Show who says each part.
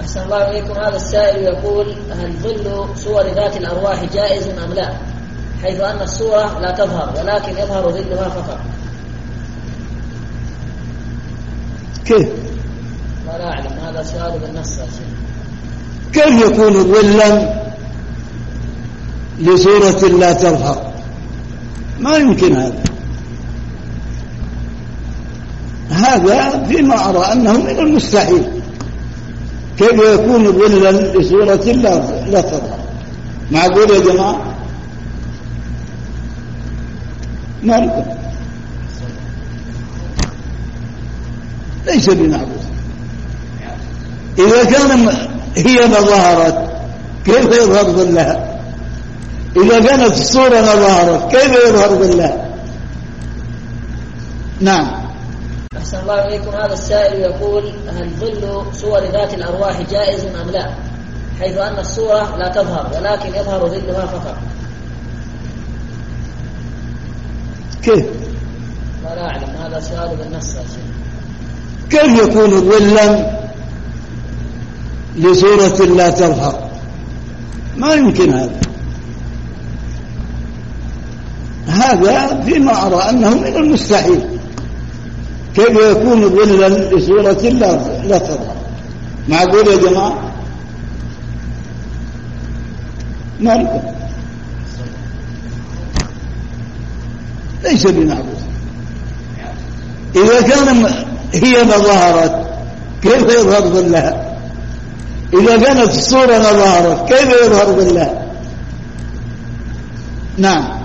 Speaker 1: أحسن الله إليكم. هذا السائل يقول: هل ظل صور ذات الأرواح جائز أم لا؟ حيث أن الصورة لا تظهر ولكن يظهر ظلها فقط.
Speaker 2: كيف؟
Speaker 1: لا أعلم، هذا سؤال بالنص يا شيخ.
Speaker 2: كيف يكون ظلا لصورة لا تظهر؟ ما يمكن هذا فيما أرى أنه من المستحيل. كيف يكون ظلا لصورة لا تظهر؟ معقول يا جماعة؟ ما لكم، ليس بمعقول. إذا كان هي ما ظهرت كيف يظهر ظلها؟ إذا كانت الصورة ما ظهرت كيف يظهر ظلها؟ نعم.
Speaker 1: أحسن الله إليكم. هذا السائل يقول: هل ظل صور ذات الأرواح جائز أم لا؟ حيث أن الصورة لا تظهر ولكن يظهر ظلها فقط.
Speaker 2: كيف؟
Speaker 1: لا أعلم، هذا سؤال بالنص يا شيخ.
Speaker 2: كيف يكون ظلا لصورة لا تظهر؟ ما يمكن هذا فيما أرى أنه من المستحيل. كيف يكون ظلا لصورة لا تظهر؟ معقول يا جماعة؟ ما لكم، ليس بمعقول. إذا كان هي ما ظهرت كيف يظهر ظلها؟ إذا كانت الصورة ما ظهرت كيف يظهر ظلها؟ نعم.